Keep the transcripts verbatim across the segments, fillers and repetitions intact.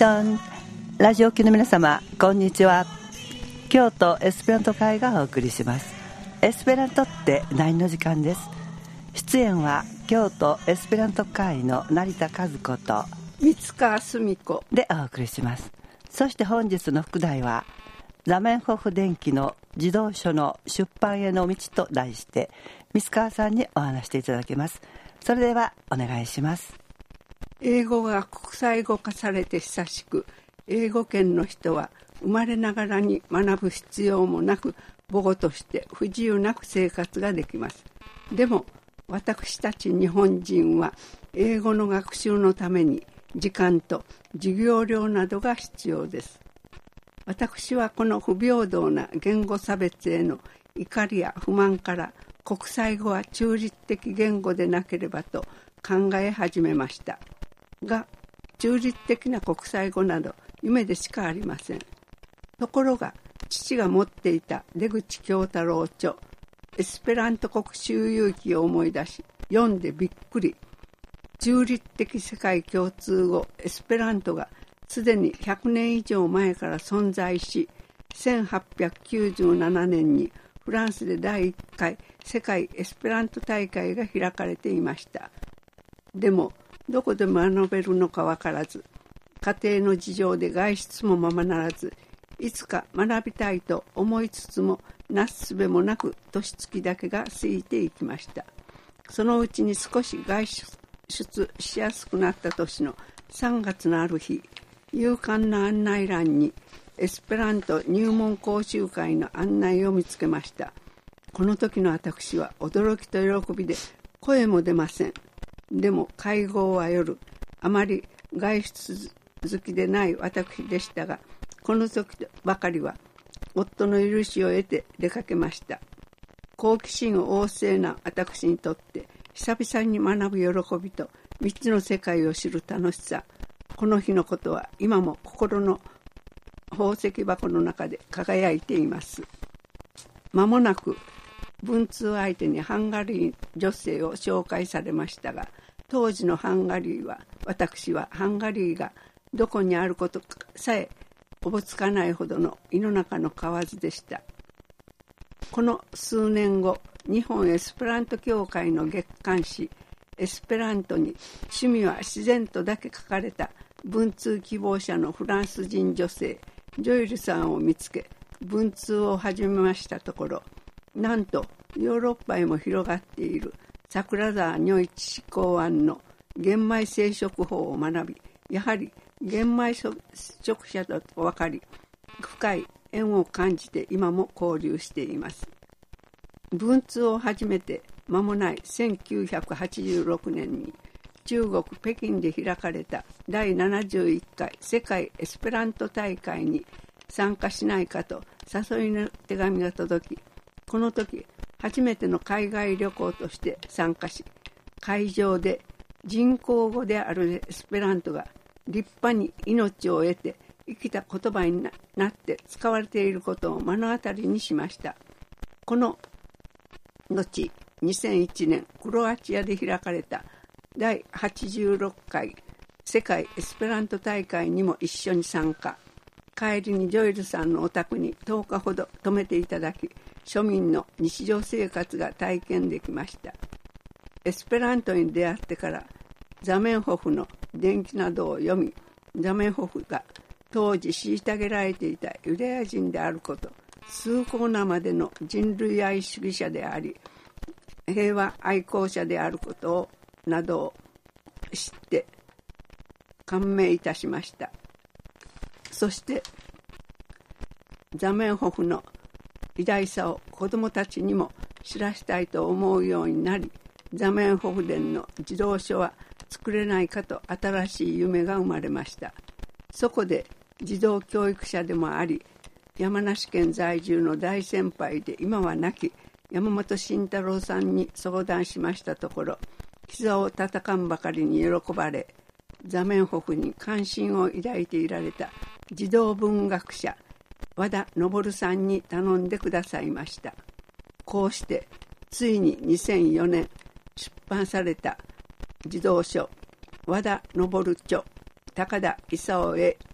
トンラジオ機の皆様、こんにちは。京都エスペラント会がお送りします。エスペラントって何の時間です。出演は京都エスペラント会の成田和子と三川澄子でお送りします。そして本日の副題はザメンホフ電機の児童書の出版への道と題して三川さんにお話していただきます。それではお願いします。 英語が国際語化されて久しく、英語圏の人は生まれながらに学ぶ必要もなく、母語として不自由なく生活ができます。でも私たち日本人は英語の学習のために時間と授業料などが必要です。私はこの不平等な言語差別への怒りや不満から国際語は中立的言語でなければと考え始めました。が、中立的な国際語など夢でしかありません。ところが、父が持っていた出口京太郎著エスペラント国周遊記を思い出し、読んでびっくり。中立的世界共通語エスペラントがすでにひゃくねん以上前から存在し、せんはっぴゃくきゅうじゅうななねんにフランスでだいいっかい世界エスペラント大会が開かれていました。でも、どこで学べるのかわからず、家庭の事情で外出もままならず、いつか学びたいと思いつつもなすすべもなく年月だけが過ぎていきました。そのうちに少し外出しやすくなった年のさんがつのある日、勇敢な案内欄にエスペラント入門講習会の案内を見つけました。この時の私は驚きと喜びで声も出ません。でも会合は夜、あまり外出好きでない私でしたが、この時ばかりは夫の許しを得て出かけました。好奇心旺盛な私にとって久々に学ぶ喜びと未知の世界を知る楽しさ、この日のことは今も心の宝石箱の中で輝いています。間もなく文通相手にハンガリー女性を紹介されましたが、当時のハンガリーは、私はハンガリーがどこにあることさえおぼつかないほどの胃の中の蛙でした。この数年後、日本エスペラント協会の月刊誌エスペラントに趣味は自然とだけ書かれた文通希望者のフランス人女性ジョイルさんを見つけ、文通を始めましたところ、なんとヨーロッパへも広がっている桜沢如一考案の玄米生殖法を学び、やはり玄米食者だと分かり、深い縁を感じて今も交流しています。文通を始めて間もないせんきゅうひゃくはちじゅうろくねんに中国北京で開かれただいななじゅういっかい世界エスペラント大会に参加しないかと誘いの手紙が届き、この時初めての海外旅行として参加し、会場で人工語であるエスペラントが立派に命を得て生きた言葉になって使われていることを目の当たりにしました。この後、にせんいちねんクロアチアで開かれただいはちじゅうろっかい世界エスペラント大会にも一緒に参加。帰りにジョイルさんのお宅にとおかほど泊めていただき、庶民の日常生活が体験できました。エスペラントに出会ってからザメンホフの伝記などを読み、ザメンホフが当時虐げられていたユダヤ人であること、崇高なまでの人類愛主義者であり平和愛好者であることをなどを知って感銘いたしました。そしてザメンホフの偉大さを子どもたちにも知らしたいと思うようになり、ザメンホフ伝の児童書は作れないかと新しい夢が生まれました。そこで児童教育者でもあり、山梨県在住の大先輩で今は亡き山本慎太郎さんに相談しましたところ、膝を叩かんばかりに喜ばれ、ザメンホフに関心を抱いていられた児童文学者和田昇さんに頼んでくださいました。こうしてついににせんよねん出版された児童書和田昇著高田勲へ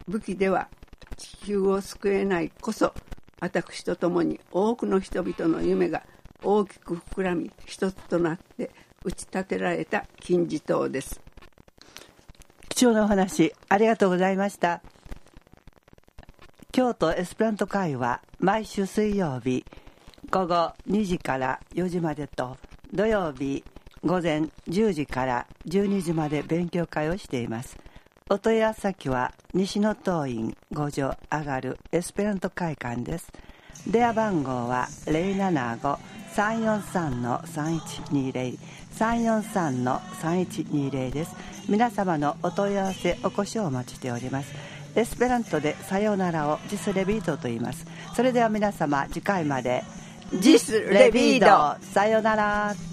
武器では地球を救えないこそ、私と共に多くの人々の夢が大きく膨らみ一つとなって打ち立てられた金字塔です。 貴重なお話ありがとうございました。京都エスペラント会は毎週水曜日午後にじからよじまでと、土曜日午前じゅうじからじゅうにじまで勉強会をしています。お問い合わせ先は西野東院ご条上がるエスペラント会館です。電話番号は ゼロななご さんよんさん さんいちにゼロ さんよんさん さんいちにゼロ です。皆様のお問い合わせお越しをお待ちしております。エスペラントでさようならをジスレビードと言います。それでは皆様次回までジスレビード、さようなら。